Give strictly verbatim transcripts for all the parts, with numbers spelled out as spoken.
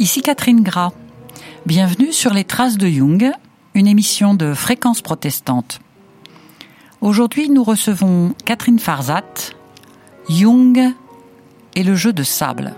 Ici Catherine Gras. Bienvenue sur Les Traces de Jung, une émission de Fréquence Protestante. Aujourd'hui, nous recevons Catherine Farzat, Jung et le jeu de sable.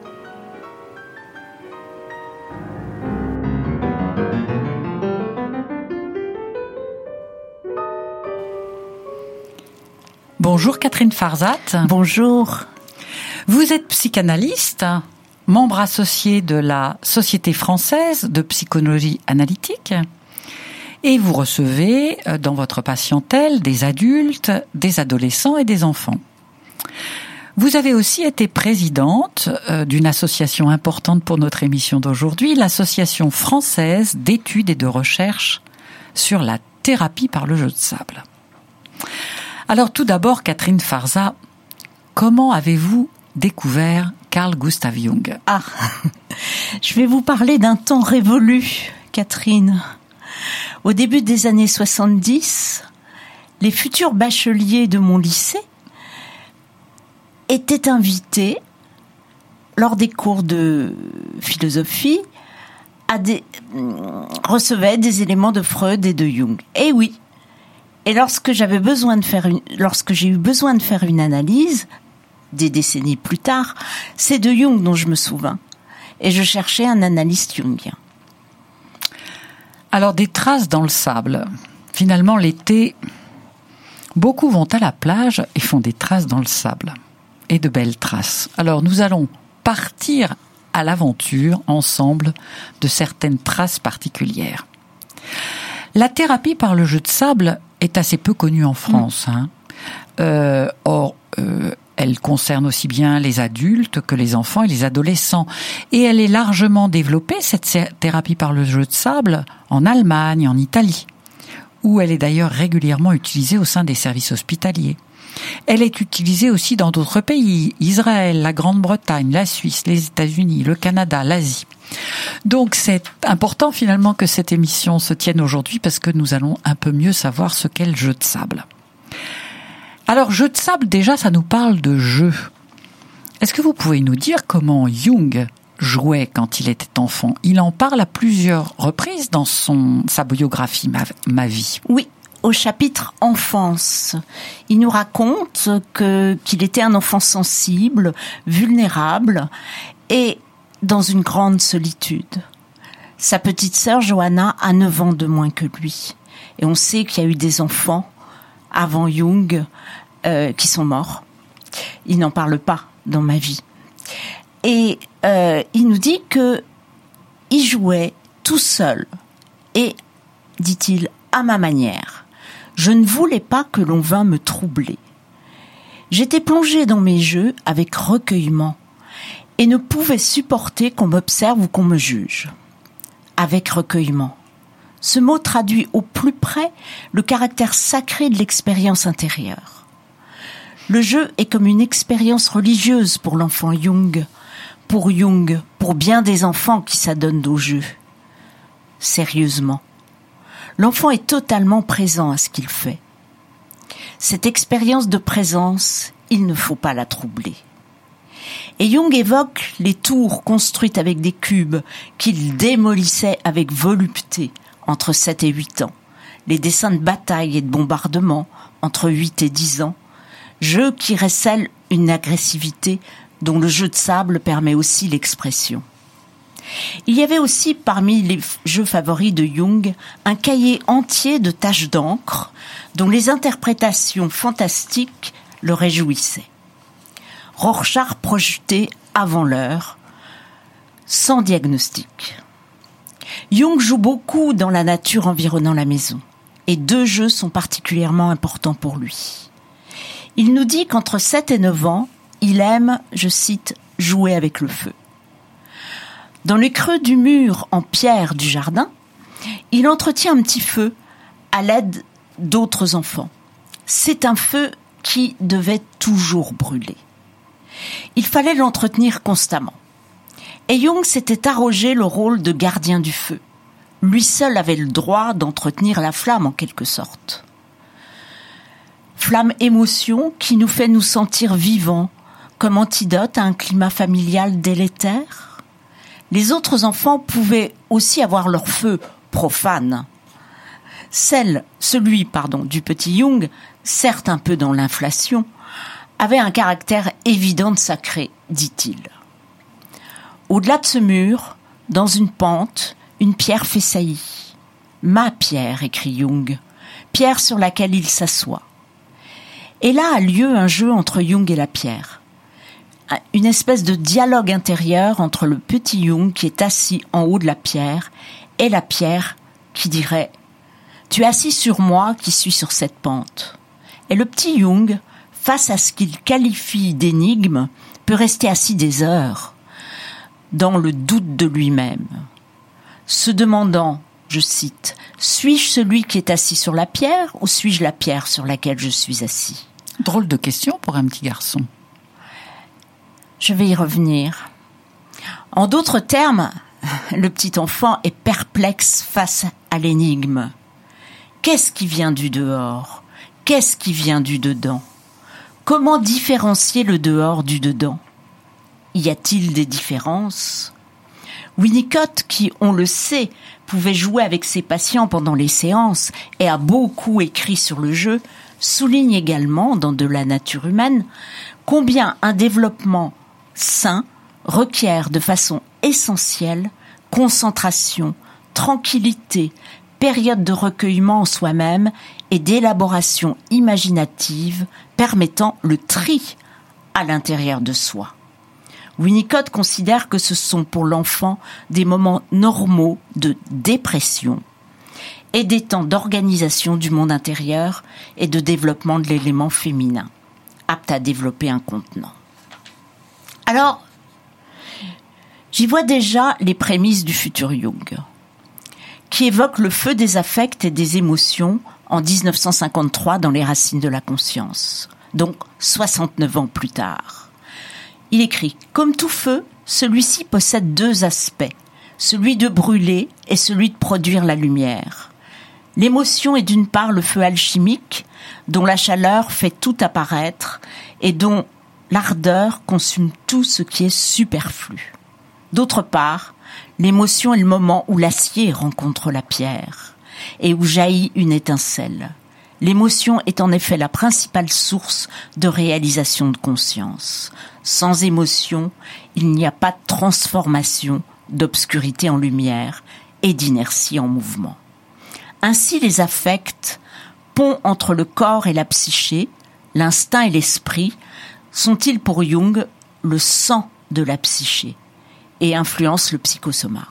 Bonjour Catherine Farzat. Bonjour. Vous êtes psychanalyste, membre associé de la Société française de psychologie analytique, et vous recevez dans votre patientèle des adultes, des adolescents et des enfants. Vous avez aussi été présidente d'une association importante pour notre émission d'aujourd'hui, l'Association française d'études et de recherche sur la thérapie par le jeu de sable. Alors tout d'abord, Catherine Farzat, comment avez-vous découvert Carl Gustav Jung? Ah, je vais vous parler d'un temps révolu, Catherine. Au début des années soixante-dix, les futurs bacheliers de mon lycée étaient invités, lors des cours de philosophie, à des, recevaient des éléments de Freud et de Jung. Et oui. Et lorsque j'avais besoin de faire une, lorsque j'ai eu besoin de faire une analyse, des décennies plus tard, c'est de Jung dont je me souvins. Et je cherchais un analyste jungien. Alors, des traces dans le sable. Finalement, l'été, beaucoup vont à la plage et font des traces dans le sable. Et de belles traces. Alors, nous allons partir à l'aventure, ensemble, de certaines traces particulières. La thérapie par le jeu de sable est assez peu connue en France. Mmh. Hein. Euh, or, euh, elle concerne aussi bien les adultes que les enfants et les adolescents. Et elle est largement développée, cette thérapie par le jeu de sable, en Allemagne, en Italie, où elle est d'ailleurs régulièrement utilisée au sein des services hospitaliers. Elle est utilisée aussi dans d'autres pays, Israël, la Grande-Bretagne, la Suisse, les États-Unis, le Canada, l'Asie. Donc c'est important finalement que cette émission se tienne aujourd'hui parce que nous allons un peu mieux savoir ce qu'est le jeu de sable. Alors, jeu de sable, déjà, ça nous parle de jeu. Est-ce que vous pouvez nous dire comment Jung jouait quand il était enfant? Il en parle à plusieurs reprises dans son, sa biographie, ma, ma vie. Oui, au chapitre enfance. Il nous raconte que, qu'il était un enfant sensible, vulnérable et dans une grande solitude. Sa petite sœur Johanna a neuf ans de moins que lui. Et on sait qu'il y a eu des enfants avant Jung, euh, qui sont morts. Il n'en parle pas dans ma vie. Et euh, il nous dit que il jouait tout seul. Et, dit-il, à ma manière. Je ne voulais pas que l'on vînt me troubler. J'étais plongé dans mes jeux avec recueillement et ne pouvais supporter qu'on m'observe ou qu'on me juge. Avec recueillement. Ce mot traduit au plus près le caractère sacré de l'expérience intérieure. Le jeu est comme une expérience religieuse pour l'enfant Jung, pour Jung, pour bien des enfants qui s'adonnent au jeu. Sérieusement, l'enfant est totalement présent à ce qu'il fait. Cette expérience de présence, il ne faut pas la troubler. Et Jung évoque les tours construites avec des cubes qu'il démolissait avec volupté entre sept et huit ans, les dessins de bataille et de bombardement entre huit et dix ans, jeux qui recèlent une agressivité dont le jeu de sable permet aussi l'expression. Il y avait aussi parmi les jeux favoris de Jung un cahier entier de taches d'encre dont les interprétations fantastiques le réjouissaient. Rorschach projeté avant l'heure, sans diagnostic. Jung joue beaucoup dans la nature environnant la maison, et deux jeux sont particulièrement importants pour lui. Il nous dit qu'entre sept et neuf ans, il aime, je cite, « jouer avec le feu ». Dans les creux du mur en pierre du jardin, il entretient un petit feu à l'aide d'autres enfants. C'est un feu qui devait toujours brûler. Il fallait l'entretenir constamment. Et Jung s'était arrogé le rôle de gardien du feu. Lui seul avait le droit d'entretenir la flamme en quelque sorte. Flamme émotion qui nous fait nous sentir vivants, comme antidote à un climat familial délétère. Les autres enfants pouvaient aussi avoir leur feu profane. Celle, celui, pardon, du petit Jung, certes un peu dans l'inflation, avait un caractère évident de sacré, dit-il. Au-delà de ce mur, dans une pente, une pierre fait saillie. Ma pierre, écrit Jung, pierre sur laquelle il s'assoit. Et là a lieu un jeu entre Jung et la pierre. Une espèce de dialogue intérieur entre le petit Jung qui est assis en haut de la pierre et la pierre qui dirait « Tu es assis sur moi qui suis sur cette pente ». Et le petit Jung, face à ce qu'il qualifie d'énigme, peut rester assis des heures, dans le doute de lui-même, se demandant, je cite, « Suis-je celui qui est assis sur la pierre ou suis-je la pierre sur laquelle je suis assis ?» Drôle de question pour un petit garçon. Je vais y revenir. En d'autres termes, le petit enfant est perplexe face à l'énigme. Qu'est-ce qui vient du dehors ? Qu'est-ce qui vient du dedans ? Comment différencier le dehors du dedans ? Y a-t-il des différences ? Winnicott, qui, on le sait, pouvait jouer avec ses patients pendant les séances et a beaucoup écrit sur le jeu, souligne également, dans De la nature humaine, combien un développement sain requiert de façon essentielle concentration, tranquillité, période de recueillement en soi-même et d'élaboration imaginative permettant le tri à l'intérieur de soi. Winnicott considère que ce sont pour l'enfant des moments normaux de dépression et des temps d'organisation du monde intérieur et de développement de l'élément féminin, apte à développer un contenant. Alors, j'y vois déjà les prémices du futur Jung, qui évoque le feu des affects et des émotions en dix-neuf cent cinquante-trois dans Les Racines de la conscience, donc soixante-neuf ans plus tard. Il écrit « Comme tout feu, celui-ci possède deux aspects, celui de brûler et celui de produire la lumière. L'émotion est d'une part le feu alchimique, dont la chaleur fait tout apparaître et dont l'ardeur consume tout ce qui est superflu. D'autre part, l'émotion est le moment où l'acier rencontre la pierre et où jaillit une étincelle. L'émotion est en effet la principale source de réalisation de conscience. Sans émotion, il n'y a pas de transformation d'obscurité en lumière et d'inertie en mouvement. Ainsi, les affects, pont entre le corps et la psyché, l'instinct et l'esprit, sont-ils pour Jung le sang de la psyché et influencent le psychosoma.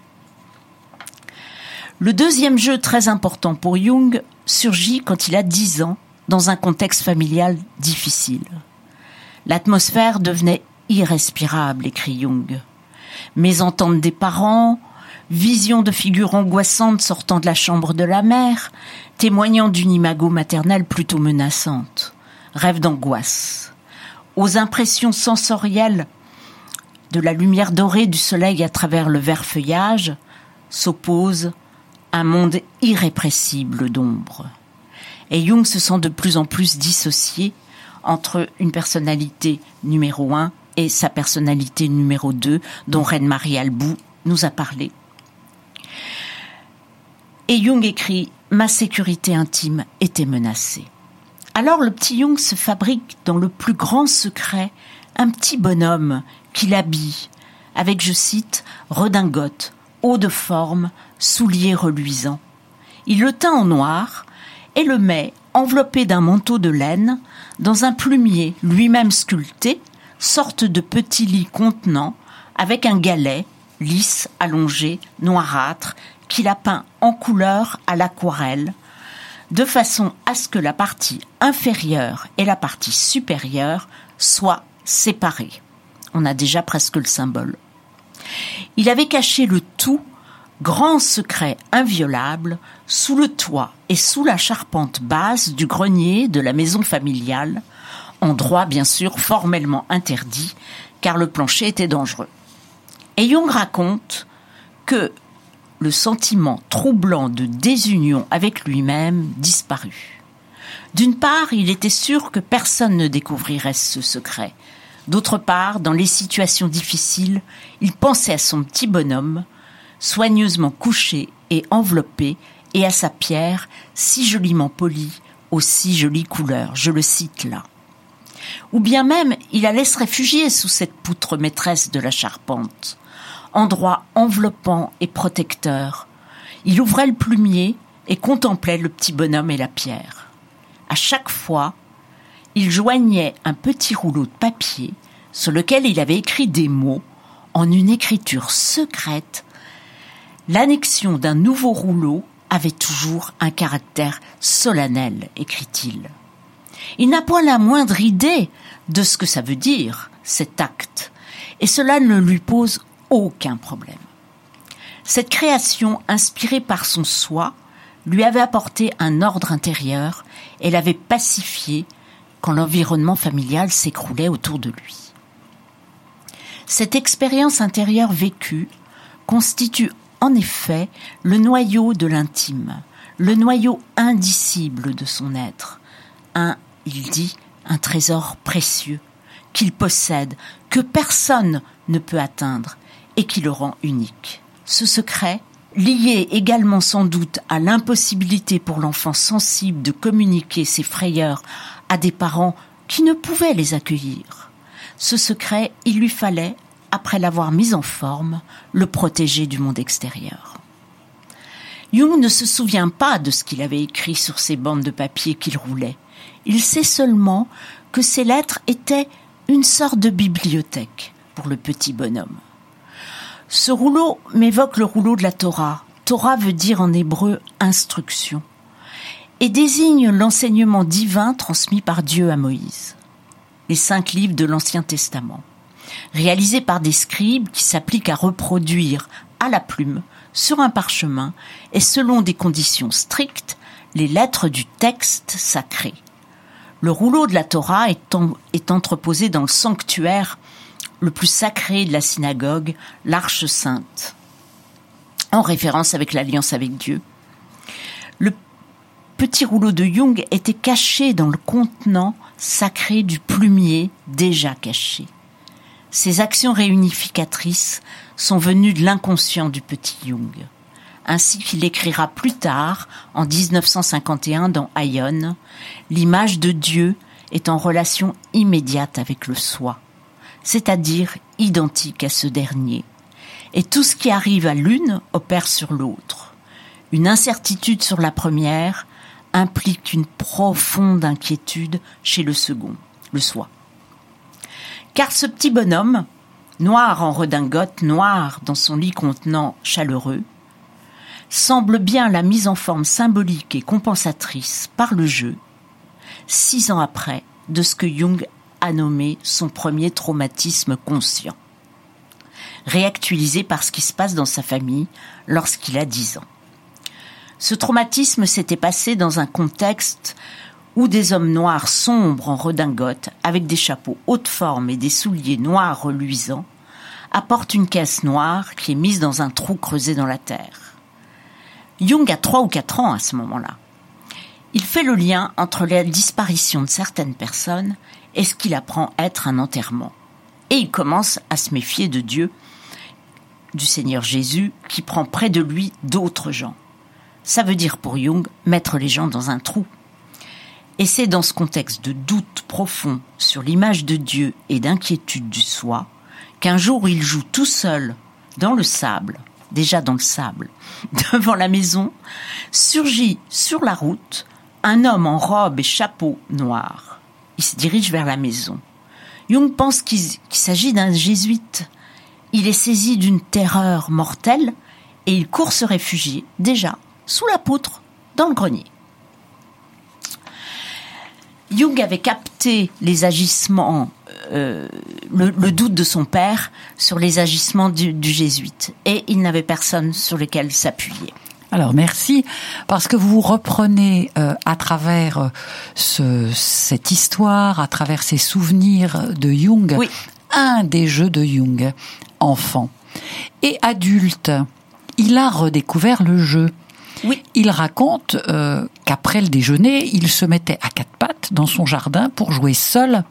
Le deuxième jeu très important pour Jung surgit quand il a dix ans dans un contexte familial difficile. L'atmosphère devenait irrespirable, écrit Jung. Mésentente des parents, vision de figures angoissantes sortant de la chambre de la mère, témoignant d'une imago maternelle plutôt menaçante, rêve d'angoisse. Aux impressions sensorielles de la lumière dorée du soleil à travers le vert feuillage s'oppose un monde irrépressible d'ombre. Et Jung se sent de plus en plus dissocié entre une personnalité numéro un et sa personnalité numéro deux, dont Reine-Marie Albou nous a parlé. Et Jung écrit « Ma sécurité intime était menacée ». Alors le petit Jung se fabrique dans le plus grand secret un petit bonhomme qu'il habille avec, je cite, redingote, haut de forme, souliers reluisants. Il le teint en noir et le met, enveloppé d'un manteau de laine, dans un plumier lui-même sculpté, sorte de petit lit contenant, avec un galet, lisse, allongé, noirâtre, qu'il a peint en couleur à l'aquarelle, de façon à ce que la partie inférieure et la partie supérieure soient séparées. On a déjà presque le symbole. Il avait caché le tout, grand secret inviolable, sous le toit et sous la charpente basse du grenier de la maison familiale, endroit bien sûr formellement interdit, car le plancher était dangereux. Et Jung raconte que le sentiment troublant de désunion avec lui-même disparut. D'une part, il était sûr que personne ne découvrirait ce secret, D'autre part, dans les situations difficiles, il pensait à son petit bonhomme, soigneusement couché et enveloppé, et à sa pierre, si joliment polie, aux si jolies couleurs. Je le cite là. Ou bien même, il allait se réfugier sous cette poutre maîtresse de la charpente, endroit enveloppant et protecteur. Il ouvrait le plumier et contemplait le petit bonhomme et la pierre. À chaque fois, il joignait un petit rouleau de papier sur lequel il avait écrit des mots en une écriture secrète. L'annexion d'un nouveau rouleau avait toujours un caractère solennel, écrit-il. Il n'a point la moindre idée de ce que ça veut dire, cet acte, et cela ne lui pose aucun problème. Cette création, inspirée par son soi, lui avait apporté un ordre intérieur et l'avait pacifié quand l'environnement familial s'écroulait autour de lui. Cette expérience intérieure vécue constitue en effet le noyau de l'intime, le noyau indicible de son être, un, il dit, un trésor précieux qu'il possède, que personne ne peut atteindre et qui le rend unique. Ce secret, lié également sans doute à l'impossibilité pour l'enfant sensible de communiquer ses frayeurs à des parents qui ne pouvaient les accueillir. Ce secret, il lui fallait, après l'avoir mis en forme, le protéger du monde extérieur. Jung ne se souvient pas de ce qu'il avait écrit sur ces bandes de papier qu'il roulait. Il sait seulement que ces lettres étaient une sorte de bibliothèque pour le petit bonhomme. Ce rouleau m'évoque le rouleau de la Torah. Torah veut dire en hébreu « instruction » et désigne l'enseignement divin transmis par Dieu à Moïse. Les cinq livres de l'Ancien Testament, réalisés par des scribes qui s'appliquent à reproduire à la plume, sur un parchemin et selon des conditions strictes, les lettres du texte sacré. Le rouleau de la Torah est, en, est entreposé dans le sanctuaire le plus sacré de la synagogue, l'Arche sainte, en référence avec l'alliance avec Dieu. Le petit rouleau de Jung était caché dans le contenant sacré du plumier déjà caché. Ces actions réunificatrices sont venues de l'inconscient du petit Jung, ainsi qu'il écrira plus tard, en dix-neuf cent cinquante et un, dans Aion, l'image de Dieu est en relation immédiate avec le soi, c'est-à-dire identique à ce dernier. Et tout ce qui arrive à l'une opère sur l'autre. Une incertitude sur la première implique une profonde inquiétude chez le second, le soi. Car ce petit bonhomme, noir en redingote, noir dans son lit contenant chaleureux, semble bien la mise en forme symbolique et compensatrice par le jeu, six ans après, de ce que Jung a nommé son premier traumatisme conscient, réactualisé par ce qui se passe dans sa famille lorsqu'il a dix ans. Ce traumatisme s'était passé dans un contexte où des hommes noirs sombres en redingote, avec des chapeaux haute forme et des souliers noirs reluisants, apportent une caisse noire qui est mise dans un trou creusé dans la terre. Jung a trois ou quatre ans à ce moment-là. Il fait le lien entre la disparition de certaines personnes et ce qu'il apprend être un enterrement. Et il commence à se méfier de Dieu, du Seigneur Jésus, qui prend près de lui d'autres gens. Ça veut dire pour Jung mettre les gens dans un trou. Et c'est dans ce contexte de doute profond sur l'image de Dieu et d'inquiétude du soi qu'un jour il joue tout seul dans le sable, déjà dans le sable, devant la maison, surgit sur la route un homme en robe et chapeau noir. Il se dirige vers la maison. Jung pense qu'il, qu'il s'agit d'un jésuite. Il est saisi d'une terreur mortelle et il court se réfugier, déjà, sous la poutre, dans le grenier. Jung avait capté les agissements, euh, le, le doute de son père sur les agissements du, du jésuite, et il n'avait personne sur lequel s'appuyer. Alors merci, parce que vous reprenez euh, à travers ce, cette histoire, à travers ces souvenirs de Jung, oui. un des jeux de Jung, enfant. Et adulte, il a redécouvert le jeu. Oui. Il raconte euh, qu'après le déjeuner, il se mettait à quatre pattes dans son jardin pour jouer seul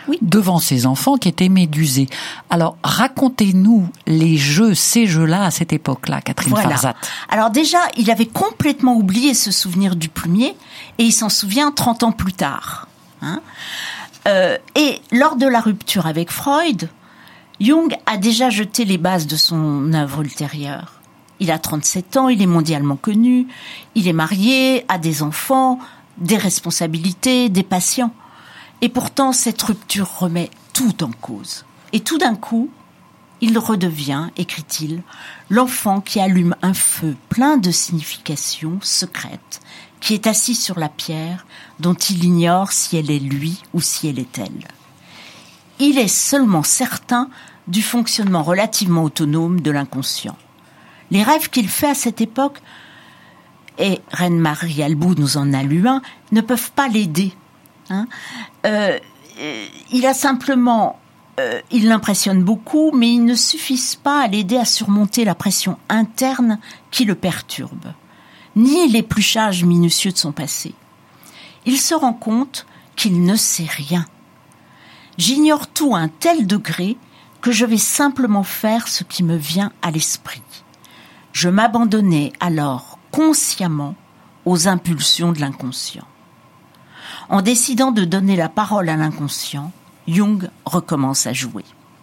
oui. devant ses enfants qui étaient médusés. Alors, racontez-nous les jeux, ces jeux-là à cette époque-là, Catherine voilà. Farzat. Alors déjà, il avait complètement oublié ce souvenir du plumier et il s'en souvient trente ans plus tard. Hein euh, et lors de la rupture avec Freud, Jung a déjà jeté les bases de son œuvre ultérieure. Il a trente-sept ans, il est mondialement connu, il est marié, a des enfants, des responsabilités, des patients. Et pourtant, cette rupture remet tout en cause. Et tout d'un coup, il redevient, écrit-il, l'enfant qui allume un feu plein de significations secrètes, qui est assis sur la pierre, dont il ignore si elle est lui ou si elle est elle. Il est seulement certain du fonctionnement relativement autonome de l'inconscient. Les rêves qu'il fait à cette époque, et Reine-Marie Albou nous en a lu un, ne peuvent pas l'aider. Hein euh, il a simplement... Euh, il l'impressionne beaucoup, mais ils ne suffisent pas à l'aider à surmonter la pression interne qui le perturbe, ni l'épluchage minutieux de son passé. Il se rend compte qu'il ne sait rien. J'ignore tout à un tel degré que je vais simplement faire ce qui me vient à l'esprit. Je m'abandonnais alors consciemment aux impulsions de l'inconscient. En décidant de donner la parole à l'inconscient, Jung recommence à jouer.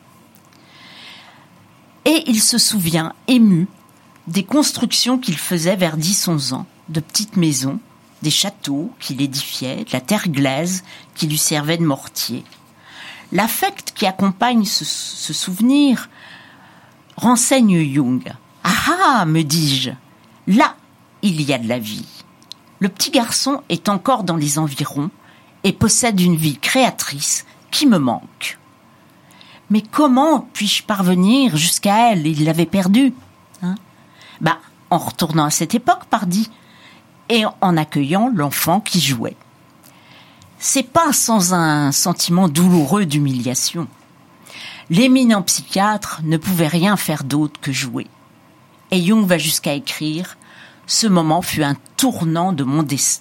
Et il se souvient, ému, des constructions qu'il faisait vers dix onze ans, de petites maisons, des châteaux qu'il édifiait, de la terre glaise qui lui servait de mortier. L'affect qui accompagne ce, ce souvenir renseigne Jung. « Ah ah, me dis-je, là, il y a de la vie. Le petit garçon est encore dans les environs et possède une vie créatrice qui me manque. Mais comment puis-je parvenir jusqu'à elle ? Il l'avait perdue. Hein bah, en retournant à cette époque, pardi, et en accueillant l'enfant qui jouait. C'est pas sans un sentiment douloureux d'humiliation. L'éminent psychiatre ne pouvait rien faire d'autre que jouer. Et Jung va jusqu'à écrire « Ce moment fut un tournant de mon destin ».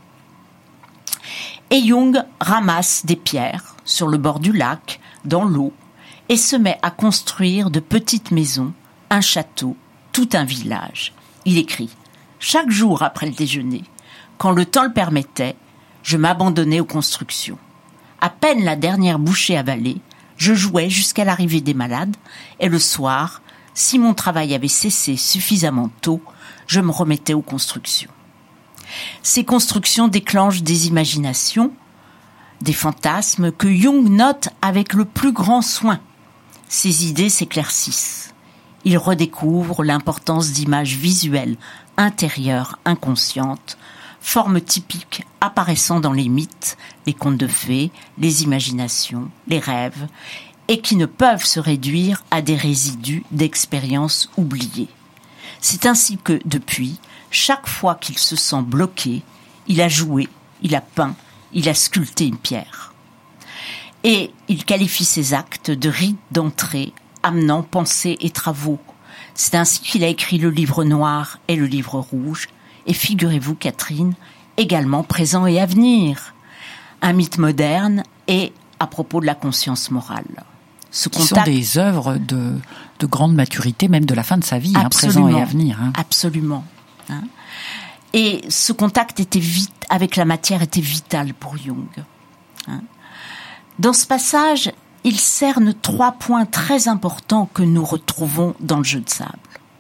Et Jung ramasse des pierres sur le bord du lac, dans l'eau, et se met à construire de petites maisons, un château, tout un village. Il écrit « Chaque jour après le déjeuner, quand le temps le permettait, je m'abandonnais aux constructions. À peine la dernière bouchée avalée, je jouais jusqu'à l'arrivée des malades, et le soir, si mon travail avait cessé suffisamment tôt, je me remettais aux constructions. Ces constructions déclenchent des imaginations, des fantasmes que Jung note avec le plus grand soin. Ses idées s'éclaircissent. Il redécouvre l'importance d'images visuelles intérieures inconscientes, formes typiques apparaissant dans les mythes, les contes de fées, les imaginations, les rêves, et qui ne peuvent se réduire à des résidus d'expériences oubliées. C'est ainsi que, depuis, chaque fois qu'il se sent bloqué, il a joué, il a peint, il a sculpté une pierre. Et il qualifie ses actes de rites d'entrée, amenant pensées et travaux. C'est ainsi qu'il a écrit le livre noir et le livre rouge, et figurez-vous, Catherine, également présent et à venir. Un mythe moderne et à propos de la conscience morale. Ce qui contact... sont des œuvres de, de grande maturité, même de la fin de sa vie, hein, présent et à venir. Hein. Absolument. Hein. Et ce contact était vite, avec la matière était vital pour Jung. Hein. Dans ce passage, il cerne trois points très importants que nous retrouvons dans le jeu de sable.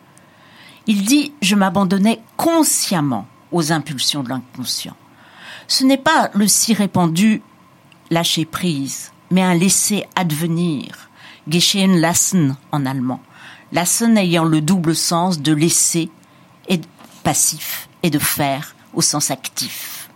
Il dit « Je m'abandonnais consciemment aux impulsions de l'inconscient ». Ce n'est pas le si répandu « lâcher prise », mais un laisser advenir, geschehen lassen en allemand. Lassen ayant le double sens de laisser et de passif et de faire au sens actif.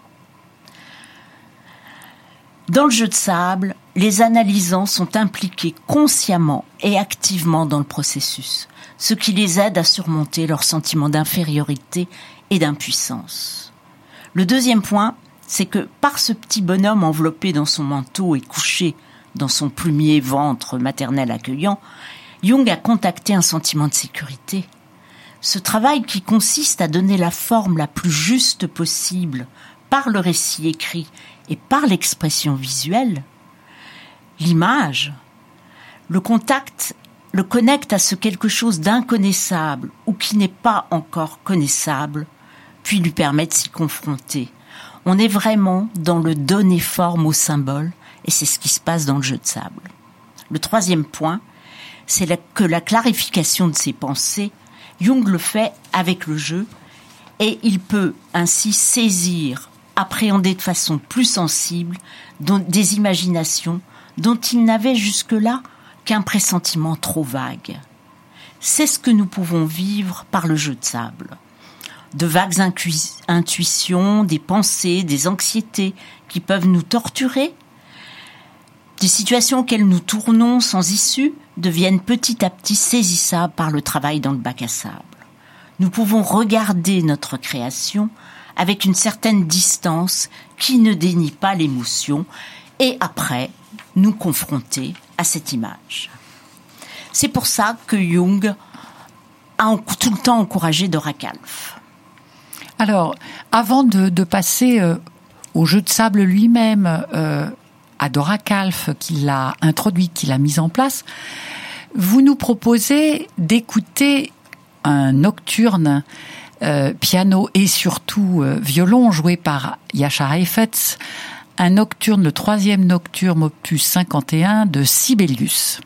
Dans le jeu de sable, les analysants sont impliqués consciemment et activement dans le processus, ce qui les aide à surmonter leur sentiment d'infériorité et d'impuissance. Le deuxième point, c'est que par ce petit bonhomme enveloppé dans son manteau et couché dans son plumier ventre maternel accueillant, Jung a contacté un sentiment de sécurité. Ce travail qui consiste à donner la forme la plus juste possible par le récit écrit et par l'expression visuelle L'image, le contact, le connecte à ce quelque chose d'inconnaissable ou qui n'est pas encore connaissable, puis lui permet de s'y confronter. On est vraiment dans le donner forme au symbole, et c'est ce qui se passe dans le jeu de sable. Le troisième point, c'est la, que la clarification de ses pensées, Jung le fait avec le jeu, et il peut ainsi saisir, appréhender de façon plus sensible dont, des imaginations dont il n'avait jusque-là qu'un pressentiment trop vague. C'est ce que nous pouvons vivre par le jeu de sable. De vagues incu- intuitions, des pensées, des anxiétés qui peuvent nous torturer, des situations auxquelles nous tournons sans issue deviennent petit à petit saisissables par le travail dans le bac à sable. Nous pouvons regarder notre création avec une certaine distance qui ne dénie pas l'émotion et après nous confronter à cette image. C'est pour ça que Jung a tout le temps encouragé Dora Kalf. Alors, avant de, de passer euh, au jeu de sable lui-même, euh, à Dora Kalf, qui l'a introduit, qui l'a mis en place, vous nous proposez d'écouter un nocturne euh, piano et surtout euh, violon joué par Jascha Heifetz, un nocturne, le troisième nocturne opus cinquante et un de Sibelius.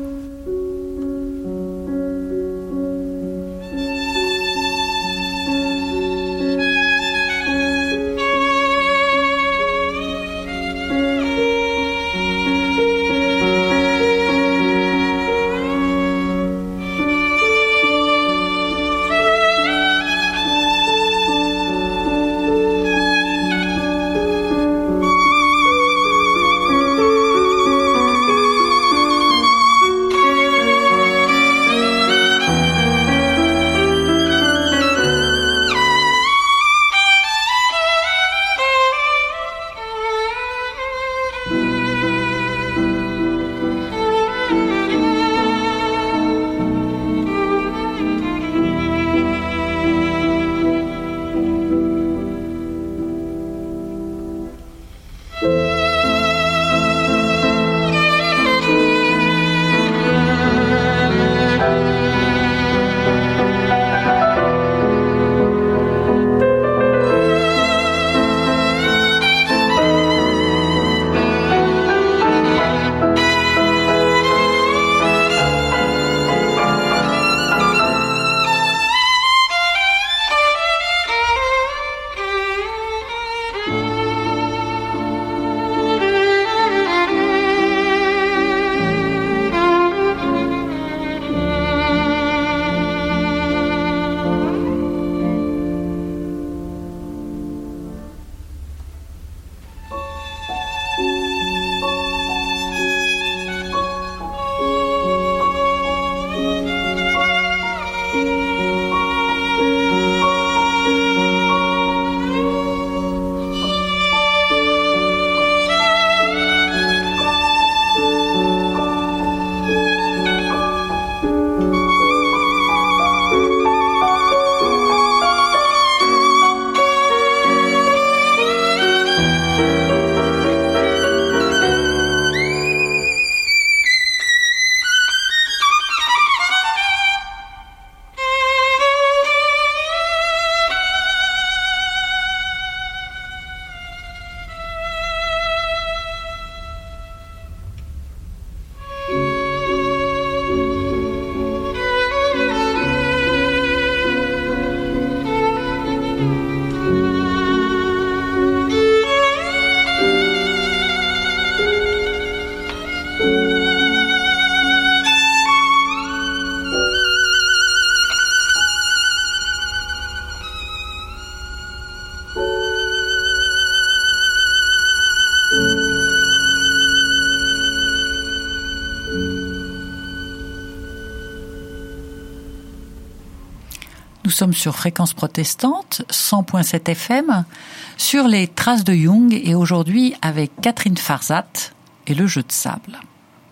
Nous sommes sur Fréquence Protestante, cent virgule sept F M, sur les traces de Jung, et aujourd'hui avec Catherine Farzat et le jeu de sable.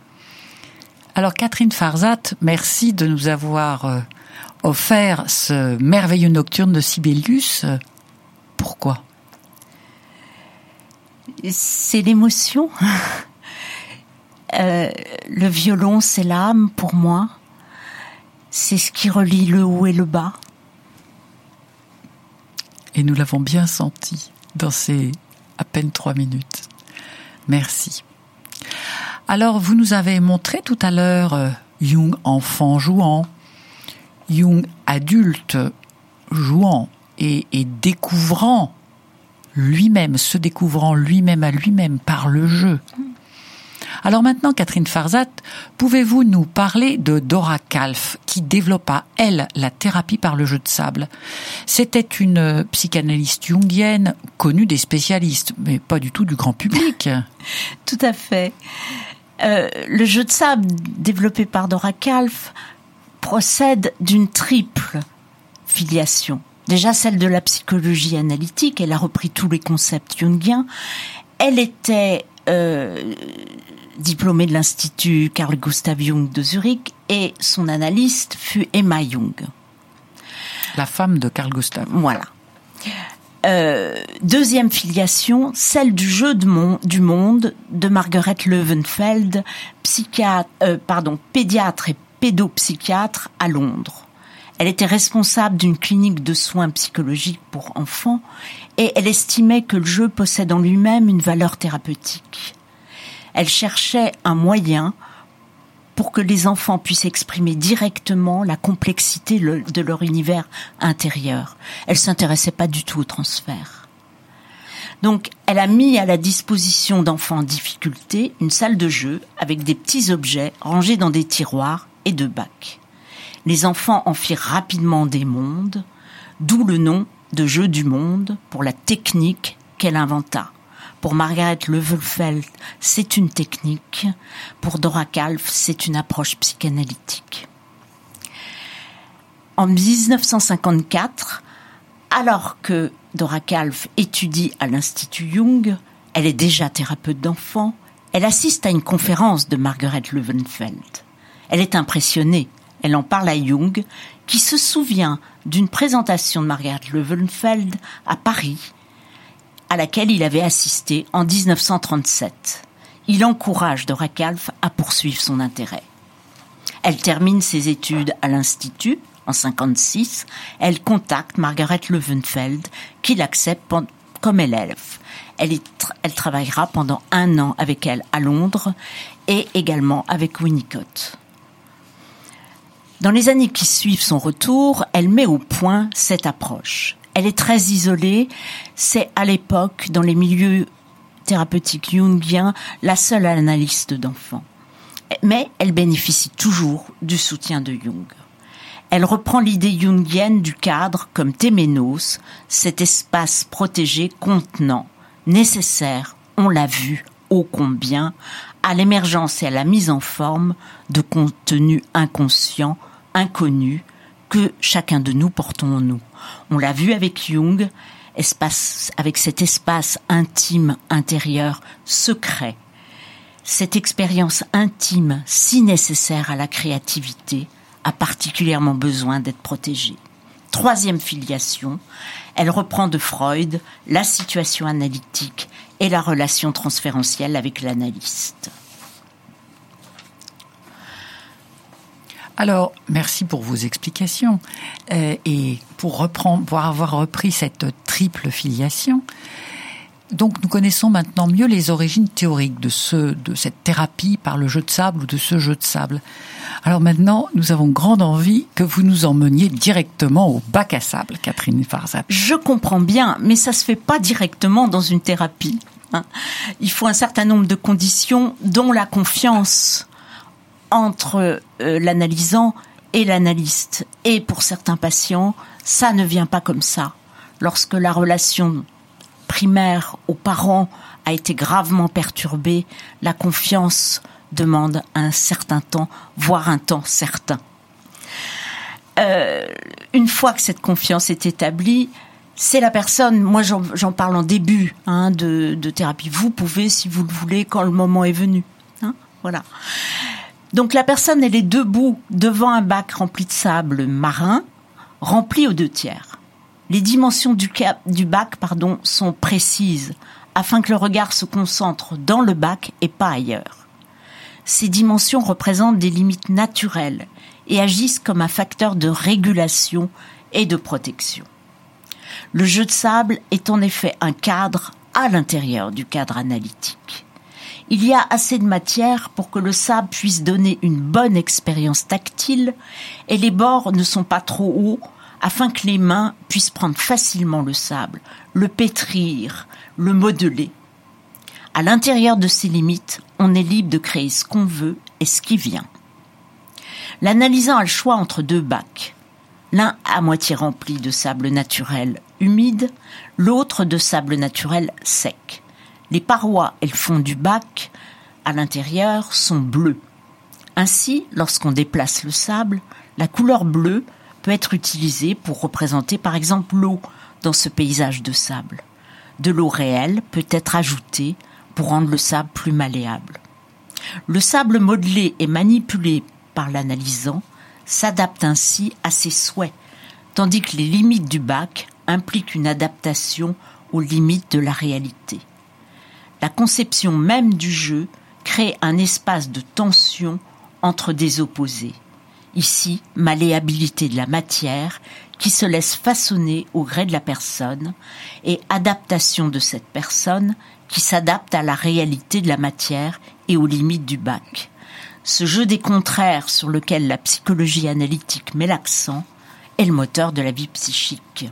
Alors Catherine Farzat, merci de nous avoir euh, offert ce merveilleux nocturne de Sibelius. Pourquoi ? C'est l'émotion. Euh, le violon, c'est l'âme pour moi. C'est ce qui relie le haut et le bas. Et nous l'avons bien senti dans ces à peine trois minutes. Merci. Alors, vous nous avez montré tout à l'heure euh, Jung enfant jouant, Jung adulte jouant et, et découvrant lui-même, se découvrant lui-même à lui-même par le jeu. Alors maintenant, Catherine Farzat, pouvez-vous nous parler de Dora Kalf, qui développa, elle, la thérapie par le jeu de sable? C'était une psychanalyste jungienne connue des spécialistes, mais pas du tout du grand public. Tout à fait. Euh, le jeu de sable développé par Dora Kalf procède d'une triple filiation. Déjà celle de la psychologie analytique, elle a repris tous les concepts jungiens. Elle était euh, diplômée de l'Institut Carl Gustav Jung de Zurich et son analyste fut Emma Jung. La femme de Carl Gustav. Voilà. Euh, deuxième filiation, celle du jeu de mon, du monde de Margaret Loewenfeld, psychiatre, euh, pardon, pédiatre et pédopsychiatre à Londres. Elle était responsable d'une clinique de soins psychologiques pour enfants et elle estimait que le jeu possède en lui-même une valeur thérapeutique. Elle cherchait un moyen pour que les enfants puissent exprimer directement la complexité de leur univers intérieur. Elle s'intéressait pas du tout au transfert. Donc, elle a mis à la disposition d'enfants en difficulté une salle de jeu avec des petits objets rangés dans des tiroirs et deux bacs. Les enfants en firent rapidement des mondes, d'où le nom de jeu du monde pour la technique qu'elle inventa. Pour Margaret Loewenfeld, c'est une technique. Pour Dora Kalf, c'est une approche psychanalytique. En dix-neuf cent cinquante-quatre, alors que Dora Kalf étudie à l'Institut Jung, elle est déjà thérapeute d'enfants, elle assiste à une conférence de Margaret Loewenfeld. Elle est impressionnée. Elle en parle à Jung, qui se souvient d'une présentation de Margaret Loewenfeld à Paris, à laquelle il avait assisté en dix-neuf cent trente-sept. Il encourage Dora Kalf à poursuivre son intérêt. Elle termine ses études à l'Institut en cinquante-six. Elle contacte Margaret Loewenfeld, qui l'accepte comme élève. Elle, est, elle travaillera pendant un an avec elle à Londres et également avec Winnicott. Dans les années qui suivent son retour, elle met au point cette approche. Elle est très isolée. C'est à l'époque, dans les milieux thérapeutiques jungiens, la seule analyste d'enfants. Mais elle bénéficie toujours du soutien de Jung. Elle reprend l'idée jungienne du cadre comme téménos, cet espace protégé contenant, nécessaire, on l'a vu, ô combien, à l'émergence et à la mise en forme de contenus inconscients, inconnus, que chacun de nous portons en nous. On l'a vu avec Jung, espace, avec cet espace intime, intérieur, secret. Cette expérience intime, si nécessaire à la créativité, a particulièrement besoin d'être protégée. Troisième filiation, elle reprend de Freud la situation analytique et la relation transférentielle avec l'analyste. Alors, merci pour vos explications euh, et pour reprendre, pour avoir repris cette triple filiation. Donc, nous connaissons maintenant mieux les origines théoriques de ce, de cette thérapie par le jeu de sable ou de ce jeu de sable. Alors maintenant, nous avons grande envie que vous nous emmeniez directement au bac à sable, Catherine Farzat. Je comprends bien, mais ça se fait pas directement dans une thérapie. Hein. Il faut un certain nombre de conditions, dont la confiance entre euh, l'analysant et l'analyste. Et pour certains patients, ça ne vient pas comme ça. Lorsque la relation primaire aux parents a été gravement perturbée, la confiance demande un certain temps, voire un temps certain. Euh, une fois que cette confiance est établie, c'est la personne, moi j'en, j'en parle en début hein, de, de thérapie, vous pouvez, si vous le voulez, quand le moment est venu. Hein, voilà. Donc la personne, elle est debout devant un bac rempli de sable marin, rempli aux deux tiers. Les dimensions du, cap, du bac pardon, sont précises, afin que le regard se concentre dans le bac et pas ailleurs. Ces dimensions représentent des limites naturelles et agissent comme un facteur de régulation et de protection. Le jeu de sable est en effet un cadre à l'intérieur du cadre analytique. Il y a assez de matière pour que le sable puisse donner une bonne expérience tactile et les bords ne sont pas trop hauts afin que les mains puissent prendre facilement le sable, le pétrir, le modeler. À l'intérieur de ces limites, on est libre de créer ce qu'on veut et ce qui vient. L'analysant a le choix entre deux bacs. L'un à moitié rempli de sable naturel humide, l'autre de sable naturel sec. Les parois et le fond du bac, à l'intérieur, sont bleus. Ainsi, lorsqu'on déplace le sable, la couleur bleue peut être utilisée pour représenter par exemple l'eau dans ce paysage de sable. De l'eau réelle peut être ajoutée pour rendre le sable plus malléable. Le sable modelé et manipulé par l'analysant s'adapte ainsi à ses souhaits, tandis que les limites du bac impliquent une adaptation aux limites de la réalité. La conception même du jeu crée un espace de tension entre des opposés. Ici, malléabilité de la matière qui se laisse façonner au gré de la personne et adaptation de cette personne qui s'adapte à la réalité de la matière et aux limites du bac. Ce jeu des contraires sur lequel la psychologie analytique met l'accent est le moteur de la vie psychique.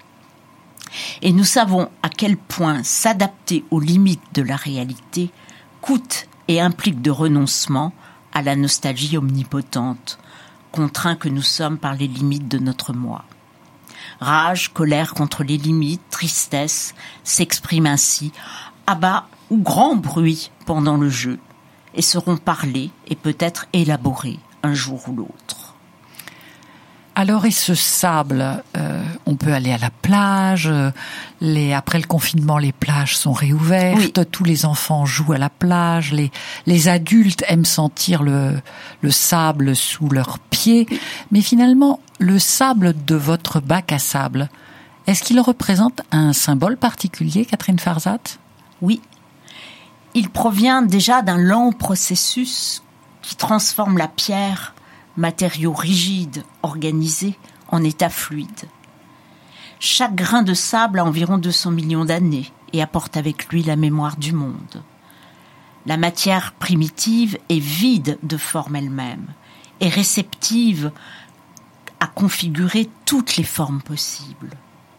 Et nous savons à quel point s'adapter aux limites de la réalité coûte et implique de renoncement à la nostalgie omnipotente, contraints que nous sommes par les limites de notre moi. Rage, colère contre les limites, tristesse s'expriment ainsi à bas ou grand bruit pendant le jeu et seront parlées et peut-être élaborées un jour ou l'autre. Alors, et ce sable, euh, on peut aller à la plage, les, après le confinement, les plages sont réouvertes, oui. Tous les enfants jouent à la plage, les, les adultes aiment sentir le, le sable sous leurs pieds, mais finalement, le sable de votre bac à sable, est-ce qu'il représente un symbole particulier, Catherine Farzat ? Oui. Il provient déjà d'un lent processus qui transforme la pierre, matériau rigide, organisé, en état fluide. Chaque grain de sable a environ deux cents millions d'années et apporte avec lui la mémoire du monde. La matière primitive est vide de forme elle-même et réceptive à configurer toutes les formes possibles.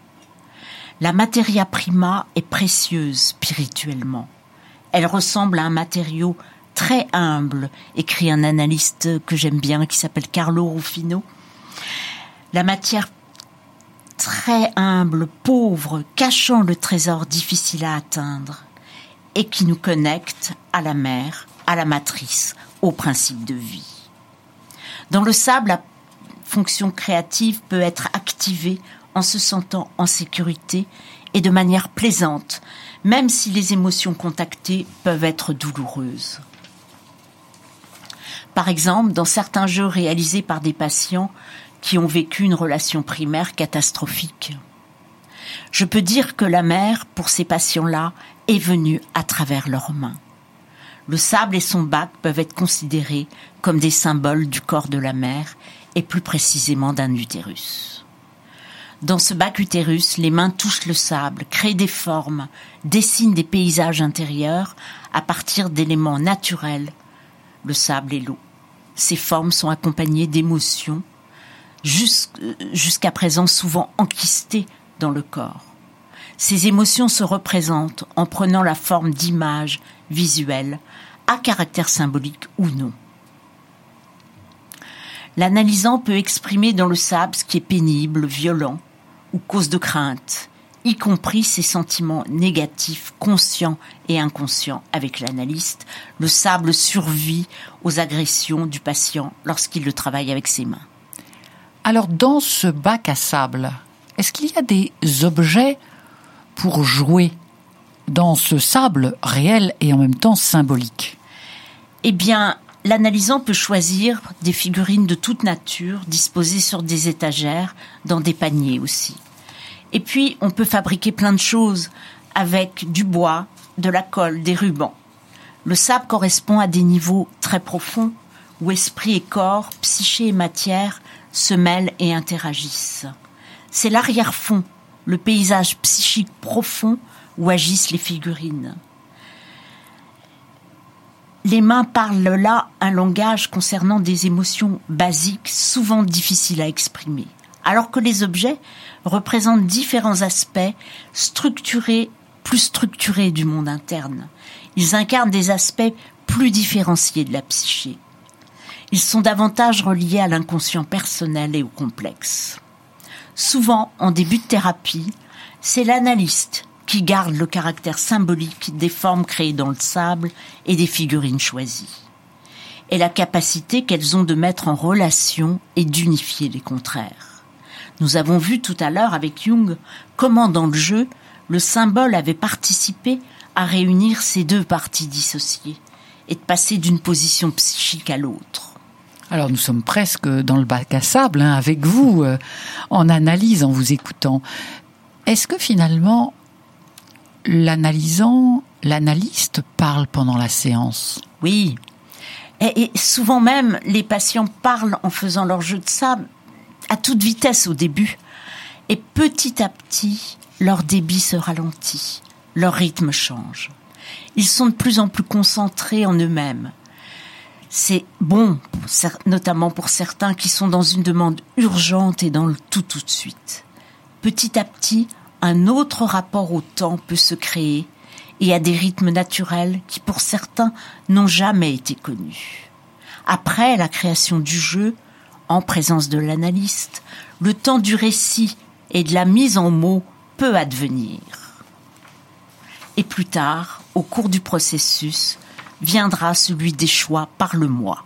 La materia prima est précieuse spirituellement. Elle ressemble à un matériau très humble, écrit un analyste que j'aime bien qui s'appelle Carlo Ruffino. La matière très humble, pauvre, cachant le trésor difficile à atteindre et qui nous connecte à la mère, à la matrice, au principe de vie. Dans le sable, la fonction créative peut être activée en se sentant en sécurité et de manière plaisante, même si les émotions contactées peuvent être douloureuses. Par exemple, dans certains jeux réalisés par des patients qui ont vécu une relation primaire catastrophique. Je peux dire que la mère, pour ces patients-là, est venue à travers leurs mains. Le sable et son bac peuvent être considérés comme des symboles du corps de la mère et plus précisément d'un utérus. Dans ce bac utérus, les mains touchent le sable, créent des formes, dessinent des paysages intérieurs à partir d'éléments naturels, le sable et l'eau. Ces formes sont accompagnées d'émotions, jusqu'à présent souvent enquistées dans le corps. Ces émotions se représentent en prenant la forme d'images visuelles, à caractère symbolique ou non. L'analysant peut exprimer dans le sable ce qui est pénible, violent ou cause de crainte, y compris ses sentiments négatifs, conscients et inconscients. Avec l'analyste, le sable survit aux agressions du patient lorsqu'il le travaille avec ses mains. Alors, dans ce bac à sable, est-ce qu'il y a des objets pour jouer dans ce sable réel et en même temps symbolique ? Eh bien, l'analysant peut choisir des figurines de toute nature, disposées sur des étagères, dans des paniers aussi. Et puis, on peut fabriquer plein de choses avec du bois, de la colle, des rubans. Le sable correspond à des niveaux très profonds où esprit et corps, psyché et matière se mêlent et interagissent. C'est l'arrière-fond, le paysage psychique profond où agissent les figurines. Les mains parlent là un langage concernant des émotions basiques, souvent difficiles à exprimer, alors que les objets représentent différents aspects structurés, plus structurés du monde interne. Ils incarnent des aspects plus différenciés de la psyché. Ils sont davantage reliés à l'inconscient personnel et au complexe. Souvent, en début de thérapie, c'est l'analyste qui garde le caractère symbolique des formes créées dans le sable et des figurines choisies, et la capacité qu'elles ont de mettre en relation et d'unifier les contraires. Nous avons vu tout à l'heure avec Jung comment dans le jeu, le symbole avait participé à réunir ces deux parties dissociées et de passer d'une position psychique à l'autre. Alors nous sommes presque dans le bac à sable, hein, avec vous, euh, en analyse, en vous écoutant. Est-ce que finalement, l'analysant, l'analyste parle pendant la séance? Oui. Et, et souvent même, les patients parlent en faisant leur jeu de sable à toute vitesse au début. Et petit à petit, leur débit se ralentit, leur rythme change. Ils sont de plus en plus concentrés en eux-mêmes. C'est bon, notamment pour certains qui sont dans une demande urgente et dans le tout tout de suite. Petit à petit, un autre rapport au temps peut se créer et à des rythmes naturels qui, pour certains, n'ont jamais été connus. Après la création du jeu, en présence de l'analyste, le temps du récit et de la mise en mots peut advenir. Et plus tard, au cours du processus, viendra celui des choix par le moi.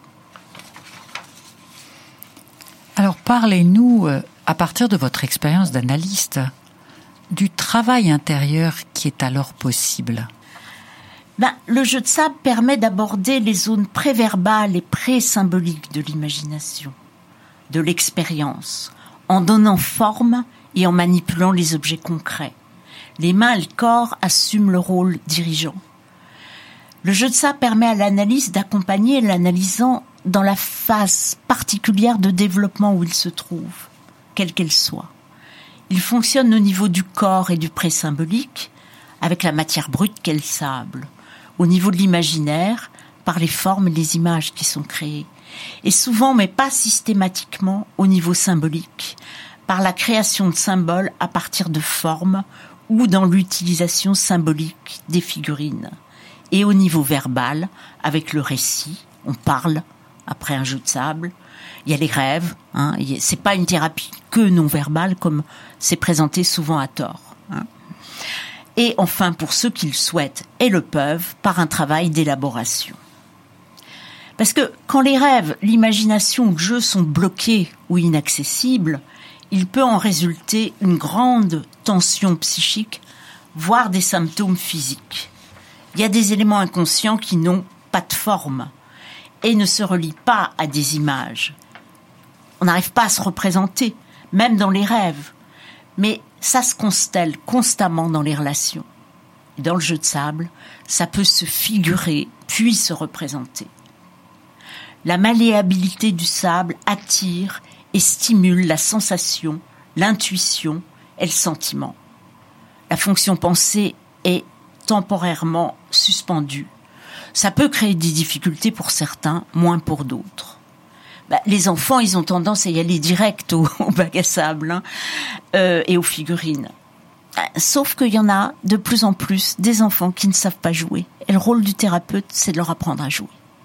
Alors parlez-nous, à partir de votre expérience d'analyste, du travail intérieur qui est alors possible. Ben, le jeu de sable permet d'aborder les zones préverbales et pré-symboliques de l'imagination, de l'expérience, en donnant forme et en manipulant les objets concrets. Les mains et le corps assument le rôle dirigeant. Le jeu de sable permet à l'analyste d'accompagner l'analysant dans la phase particulière de développement où il se trouve, quelle qu'elle soit. Il fonctionne au niveau du corps et du pré-symbolique, avec la matière brute qu'est le sable, au niveau de l'imaginaire, par les formes et les images qui sont créées, et souvent, mais pas systématiquement, au niveau symbolique, par la création de symboles à partir de formes ou dans l'utilisation symbolique des figurines. Et au niveau verbal, avec le récit, on parle après un jeu de sable. Il y a les rêves, hein, c'est pas une thérapie que non verbale comme c'est présenté souvent à tort. Hein. Et enfin, pour ceux qui le souhaitent et le peuvent, par un travail d'élaboration. Parce que quand les rêves, l'imagination ou le jeu sont bloqués ou inaccessibles, il peut en résulter une grande tension psychique, voire des symptômes physiques. Il y a des éléments inconscients qui n'ont pas de forme et ne se relient pas à des images. On n'arrive pas à se représenter, même dans les rêves. Mais ça se constelle constamment dans les relations. Et dans le jeu de sable, ça peut se figurer puis se représenter. La malléabilité du sable attire et stimule la sensation, l'intuition et le sentiment. La fonction pensée est temporairement suspendue. Ça peut créer des difficultés pour certains, moins pour d'autres. Bah, les enfants, ils ont tendance à y aller direct au, au bac à sable hein, euh, et aux figurines. Sauf qu'il y en a de plus en plus des enfants qui ne savent pas jouer. Et le rôle du thérapeute, c'est de leur apprendre à jouer.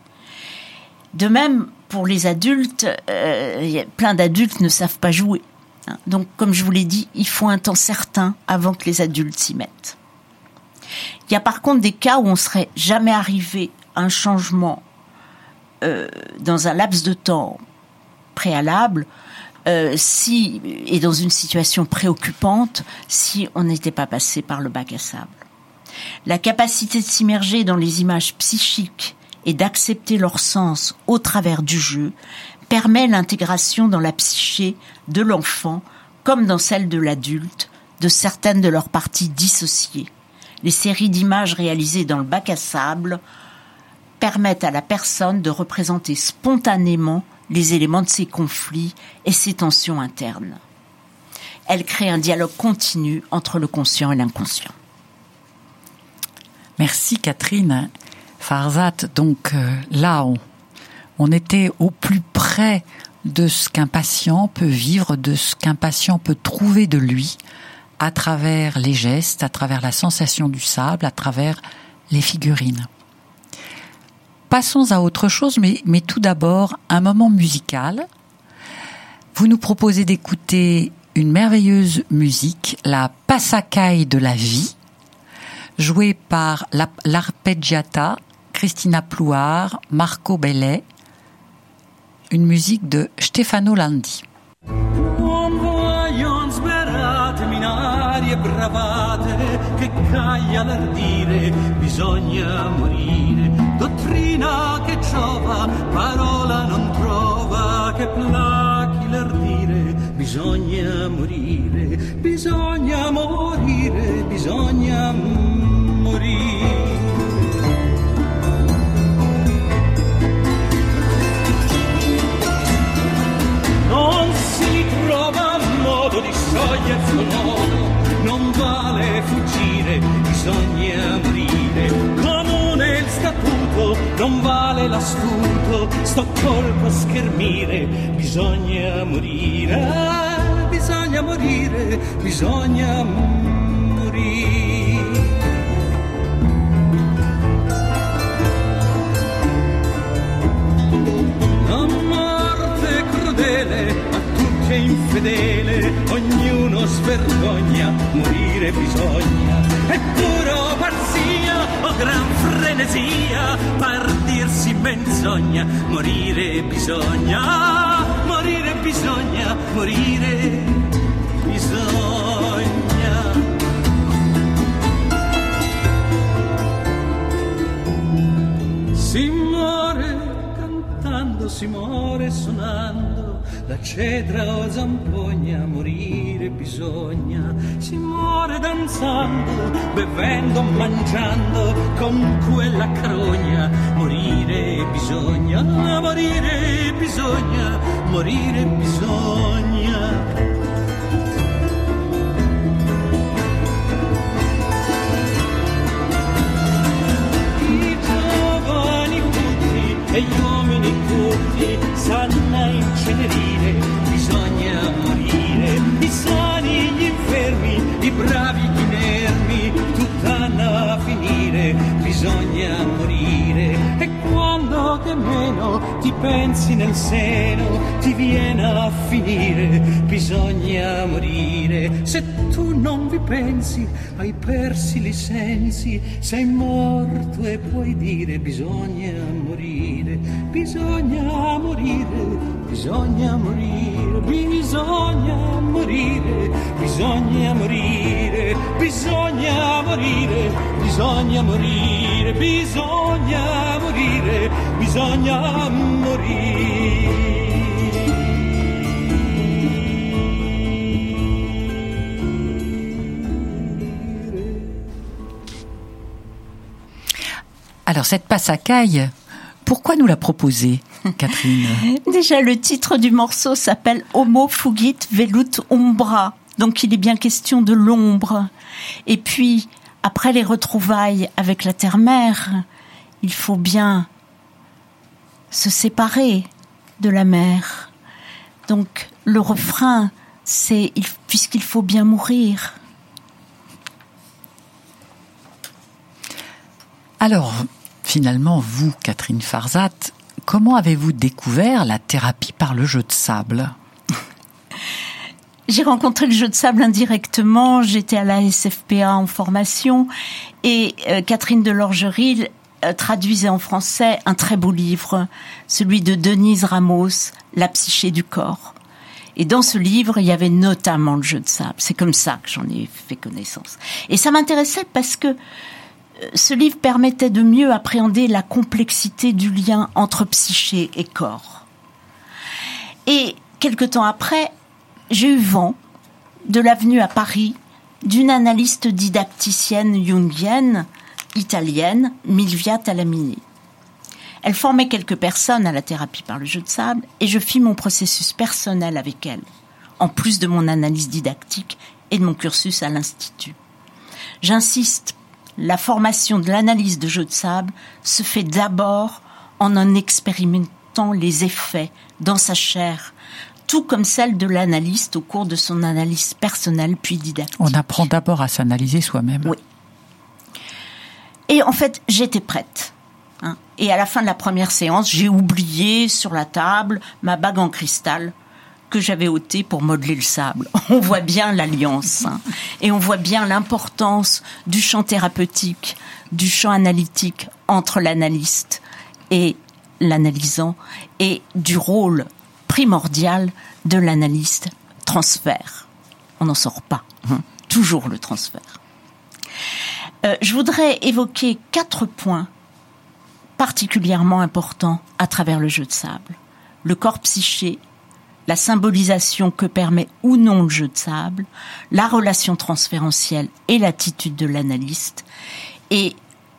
De même, pour les adultes, euh, y a plein d'adultes ne savent pas jouer. Hein. Donc, comme je vous l'ai dit, il faut un temps certain avant que les adultes s'y mettent. Il y a par contre des cas où on serait jamais arrivé à un changement euh, dans un laps de temps préalable, euh, si et dans une situation préoccupante, si on n'était pas passé par le bac à sable. La capacité de s'immerger dans les images psychiques et d'accepter leur sens au travers du jeu permet l'intégration dans la psyché de l'enfant comme dans celle de l'adulte de certaines de leurs parties dissociées. Les séries d'images réalisées dans le bac à sable permettent à la personne de représenter spontanément les éléments de ses conflits et ses tensions internes. Elle crée un dialogue continu entre le conscient et l'inconscient. Merci Catherine Farzad. Donc euh, là, on, on était au plus près de ce qu'un patient peut vivre, de ce qu'un patient peut trouver de lui à travers les gestes, à travers la sensation du sable, à travers les figurines. Passons à autre chose, mais, mais tout d'abord, un moment musical. Vous nous proposez d'écouter une merveilleuse musique, la Passacaille de la vie, jouée par la, l'arpeggiata, Cristina Plouard, Marco Bellet, une musique de Stefano Landi. Non voglion sperate, minari e bravate, che caglia l'ardire, bisogna morire. Dottrina che giova, parola non trova, che plachi l'ardire, bisogna morire, bisogna morire, bisogna morire. Non si trova modo di sciogliere il suo nodo, non vale fuggire, bisogna morire. Comune il statuto, non vale l'astuto, sto colpo a schermire, bisogna morire, bisogna morire, bisogna morire. La morte crudele a tutti è infedele, ognuno svergogna, morire bisogna. È puro pazzia o gran frenesia, par dirsi menzogna, morire bisogna, morire bisogna, morire bisogna. Si muore cantando, si muore suonando, la cedra o zampogna, morire bisogna. Si muore danzando, bevendo, mangiando, con quella crogna, morire bisogna, morire bisogna, morire bisogna. E gli uomini tutti sanno incenerire, bisogna morire. I sani, gli infermi, i bravi, gli inermi, tutt'hanno a finire, bisogna morire. E quando che meno ti pensi nel seno, ti viene a finire, bisogna morire. Se tu non vi pensi, hai persi i sensi, sei morto e puoi dire bisogna morire. Bisogna morire, bisogna morire, bisogna morire, bisogna morire, bisogna morire, bisogna morire, bisogna morire, bisogna morire. Alors cette Passacaille, pourquoi nous la proposer, Catherine? Déjà, le titre du morceau s'appelle Homo fugit velut umbra. Donc, il est bien question de l'ombre. Et puis, après les retrouvailles avec la terre-mère, il faut bien se séparer de la mère. Donc, le refrain, c'est « puisqu'il faut bien mourir ». Alors, finalement, vous, Catherine Farzad, comment avez-vous découvert la thérapie par le jeu de sable? J'ai rencontré le jeu de sable indirectement, j'étais à la S F P A en formation et euh, Catherine Delorgerie euh, traduisait en français un très beau livre, celui de Denise Ramos, La psyché du corps. Et dans ce livre, il y avait notamment le jeu de sable. C'est comme ça que j'en ai fait connaissance. Et ça m'intéressait parce que ce livre permettait de mieux appréhender la complexité du lien entre psyché et corps. Et quelque temps après, j'ai eu vent de l'avenue à Paris d'une analyste didacticienne jungienne italienne, Milvia Talamini. Elle formait quelques personnes à la thérapie par le jeu de sable et je fis mon processus personnel avec elle, en plus de mon analyse didactique et de mon cursus à l'Institut. J'insiste, la formation de l'analyse de jeu de sable se fait d'abord en en expérimentant les effets dans sa chair, tout comme celle de l'analyste au cours de son analyse personnelle puis didactique. On apprend d'abord à s'analyser soi-même. Oui. Et en fait, j'étais prête. Hein. Et à la fin de la première séance, j'ai oublié sur la table ma bague en cristal que j'avais ôtée pour modeler le sable. On voit bien l'alliance. Hein. Et on voit bien l'importance du champ thérapeutique, du champ analytique entre l'analyste et l'analysant, et du rôle primordial de l'analyste transfert. On n'en sort pas. Hein. Toujours le transfert. Euh, je voudrais évoquer quatre points particulièrement importants à travers le jeu de sable. Le corps psyché, la symbolisation que permet ou non le jeu de sable, la relation transférentielle et l'attitude de l'analyste, et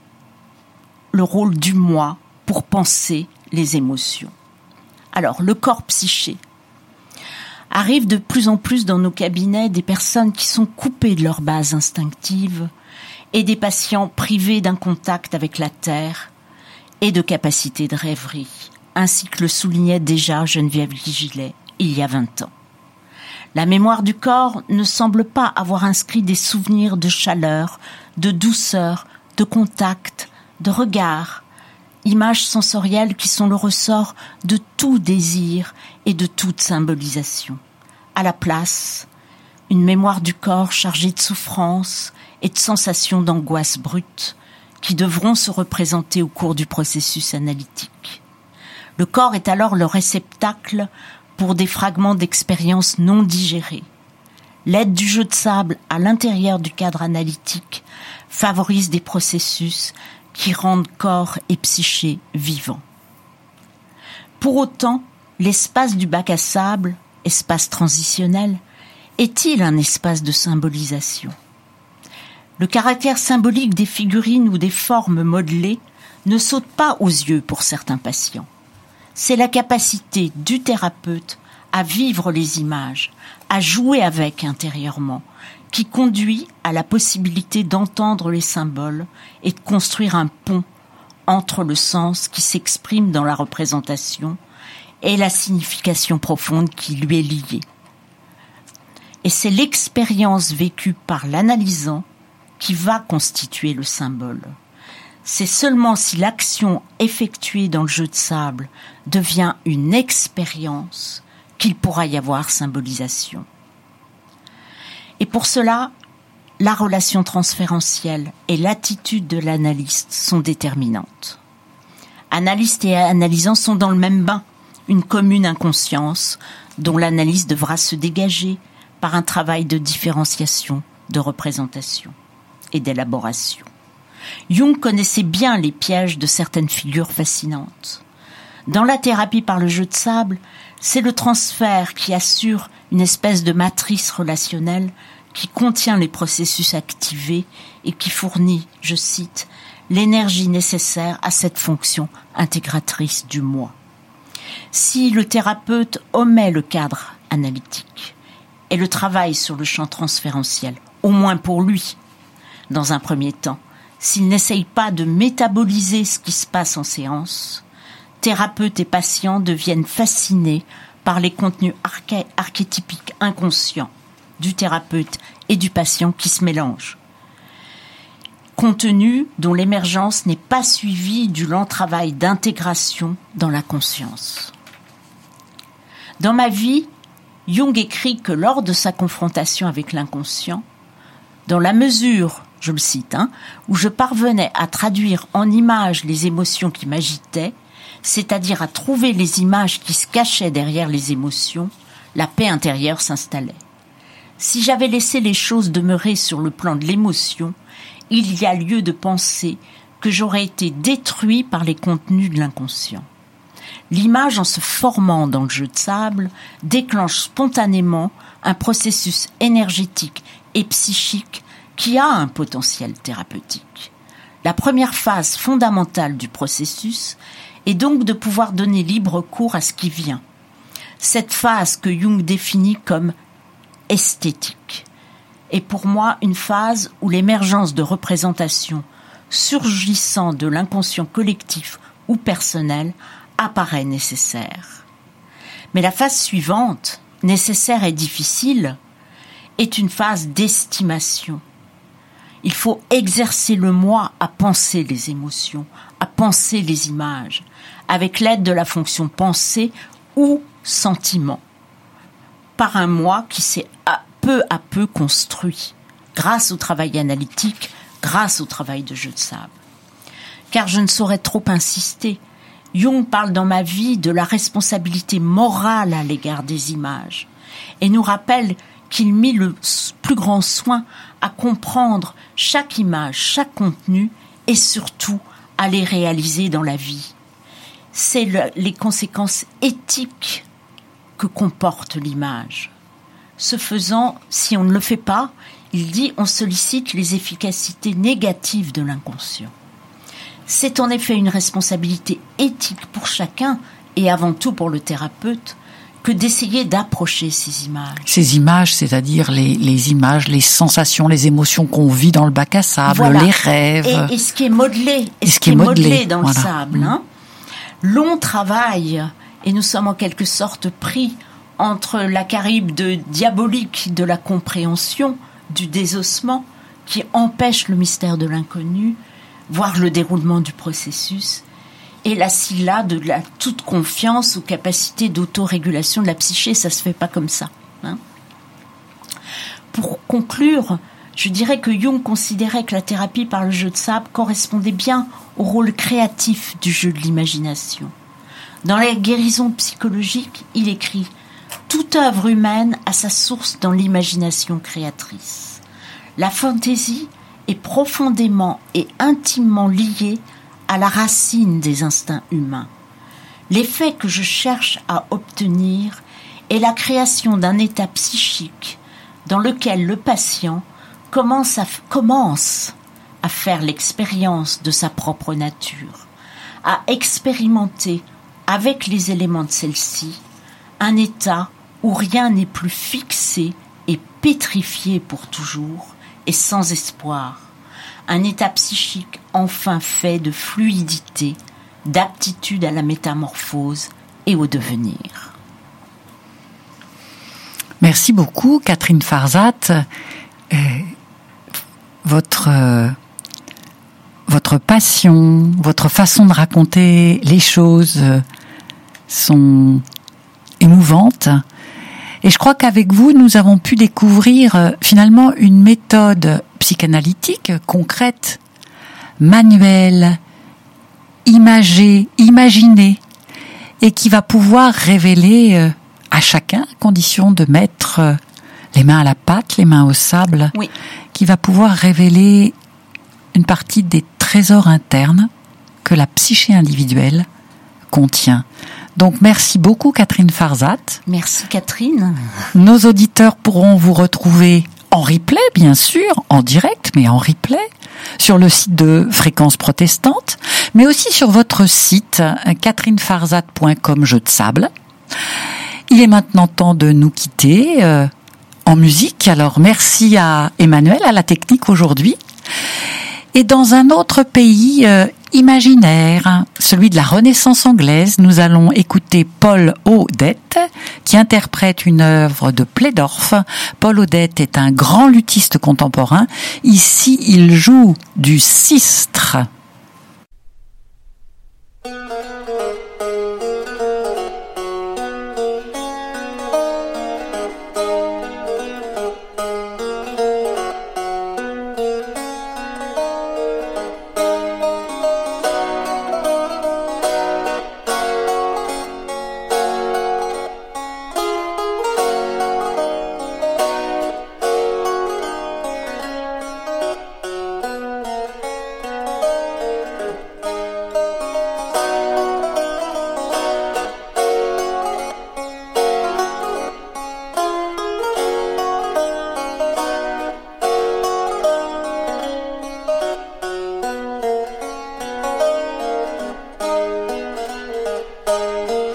le rôle du moi pour penser les émotions. Alors, le corps psyché. Arrive de plus en plus dans nos cabinets des personnes qui sont coupées de leur base instinctive et des patients privés d'un contact avec la terre et de capacité de rêverie, ainsi que le soulignait déjà Geneviève Gilet il y a vingt ans. La mémoire du corps ne semble pas avoir inscrit des souvenirs de chaleur, de douceur, de contact, de regard, images sensorielles qui sont le ressort de tout désir et de toute symbolisation. À la place, une mémoire du corps chargée de souffrance et de sensations d'angoisse brute qui devront se représenter au cours du processus analytique. Le corps est alors le réceptacle pour des fragments d'expériences non digérées. L'aide du jeu de sable à l'intérieur du cadre analytique favorise des processus qui rendent corps et psyché vivants. Pour autant, l'espace du bac à sable, espace transitionnel, est-il un espace de symbolisation ? Le caractère symbolique des figurines ou des formes modelées ne saute pas aux yeux pour certains patients. C'est la capacité du thérapeute à vivre les images, à jouer avec intérieurement, qui conduit à la possibilité d'entendre les symboles et de construire un pont entre le sens qui s'exprime dans la représentation et la signification profonde qui lui est liée. Et c'est l'expérience vécue par l'analysant qui va constituer le symbole. C'est seulement si l'action effectuée dans le jeu de sable devient une expérience qu'il pourra y avoir symbolisation. Et pour cela, la relation transférentielle et l'attitude de l'analyste sont déterminantes. Analyste et analysant sont dans le même bain, une commune inconscience dont l'analyse devra se dégager par un travail de différenciation, de représentation et d'élaboration. Jung connaissait bien les pièges de certaines figures fascinantes. Dans la thérapie par le jeu de sable, c'est le transfert qui assure une espèce de matrice relationnelle qui contient les processus activés et qui fournit, je cite, l'énergie nécessaire à cette fonction intégratrice du moi. Si le thérapeute omet le cadre analytique et le travail sur le champ transférentiel, au moins pour lui, dans un premier temps, s'il n'essaye pas de métaboliser ce qui se passe en séance, thérapeute et patient deviennent fascinés par les contenus arché- archétypiques inconscients du thérapeute et du patient qui se mélangent. Contenus dont l'émergence n'est pas suivie du lent travail d'intégration dans la conscience. Dans ma vie, Jung écrit que lors de sa confrontation avec l'inconscient, dans la mesure, je le cite, hein, où je parvenais à traduire en images les émotions qui m'agitaient, c'est-à-dire à trouver les images qui se cachaient derrière les émotions, la paix intérieure s'installait. Si j'avais laissé les choses demeurer sur le plan de l'émotion, il y a lieu de penser que j'aurais été détruit par les contenus de l'inconscient. L'image, en se formant dans le jeu de sable, déclenche spontanément un processus énergétique et psychique qui a un potentiel thérapeutique. La première phase fondamentale du processus et donc de pouvoir donner libre cours à ce qui vient. Cette phase que Jung définit comme esthétique est pour moi une phase où l'émergence de représentations surgissant de l'inconscient collectif ou personnel apparaît nécessaire. Mais la phase suivante, nécessaire et difficile, est une phase d'estimation. Il faut exercer le moi à penser les émotions, à penser les images, avec l'aide de la fonction pensée ou sentiment, par un moi qui s'est à peu à peu construit, grâce au travail analytique, grâce au travail de jeu de sable. Car je ne saurais trop insister, Jung parle dans ma vie de la responsabilité morale à l'égard des images, et nous rappelle qu'il mit le plus grand soin à comprendre chaque image, chaque contenu, et surtout à les réaliser dans la vie. C'est le, les conséquences éthiques que comporte l'image. Ce faisant, si on ne le fait pas, il dit on sollicite les efficacités négatives de l'inconscient. C'est en effet une responsabilité éthique pour chacun, et avant tout pour le thérapeute, que d'essayer d'approcher ces images. Ces images, c'est-à-dire les, les images, les sensations, les émotions qu'on vit dans le bac à sable, voilà. les rêves. Et, et ce qui est modelé, et, et ce qui est modelé, modelé dans voilà. le sable. Hein. Long travail, et nous sommes en quelque sorte pris entre la Caraïbe de diabolique de la compréhension, du désossement, qui empêche le mystère de l'inconnu, voire le déroulement du processus, et la Scylla de la toute confiance aux capacités d'autorégulation de la psyché. Ça se fait pas comme ça. Hein. Pour conclure, je dirais que Jung considérait que la thérapie par le jeu de sable correspondait bien au rôle créatif du jeu de l'imagination. Dans la guérison psychologique, il écrit « Toute œuvre humaine a sa source dans l'imagination créatrice. La fantaisie est profondément et intimement liée à la racine des instincts humains. L'effet que je cherche à obtenir est la création d'un état psychique dans lequel le patient commence à, commence à faire l'expérience de sa propre nature, à expérimenter avec les éléments de celle-ci un état où rien n'est plus fixé et pétrifié pour toujours et sans espoir, un état psychique enfin fait de fluidité, d'aptitude à la métamorphose et au devenir. Merci beaucoup, Catherine Farzat. Euh, votre, euh, votre passion, votre façon de raconter les choses euh, sont émouvantes. Et je crois qu'avec vous, nous avons pu découvrir euh, finalement une méthode psychanalytique concrète, manuelle, imagée, imaginée, et qui va pouvoir révéler euh, à chacun, à condition de mettre euh, les mains à la pâte, les mains au sable, oui. qui va pouvoir révéler une partie des trésors internes que la psyché individuelle contient. Donc merci beaucoup Catherine Farzat. Merci Catherine. Nos auditeurs pourront vous retrouver en replay, bien sûr, en direct, mais en replay, sur le site de Fréquence Protestante, mais aussi sur votre site catherine farzat point com, jeu de sable. Il est maintenant temps de nous quitter euh, en musique. Alors merci à Emmanuel, à la technique aujourd'hui. Et dans un autre pays euh, imaginaire, celui de la Renaissance anglaise, nous allons écouter Paul Odette, qui interprète une œuvre de Playdorf. Paul Odette est un grand luthiste contemporain. Ici, il joue du sistre. Thank you.